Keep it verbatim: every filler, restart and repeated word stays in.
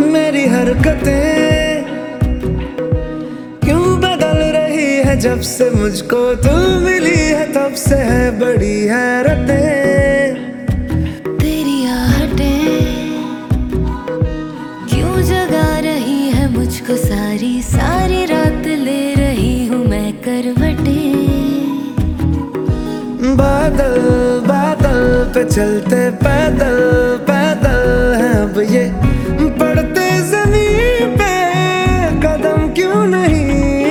मेरी हरकतें क्यों बदल रही है जब से मुझको तू मिली है, तब से है बड़ी हैरतें। तेरी आहटें क्यों जगा रही है मुझको, सारी सारी रात ले रही हूँ मैं करवटें। बादल बादल पे चलते पैदल पैदल है अब ये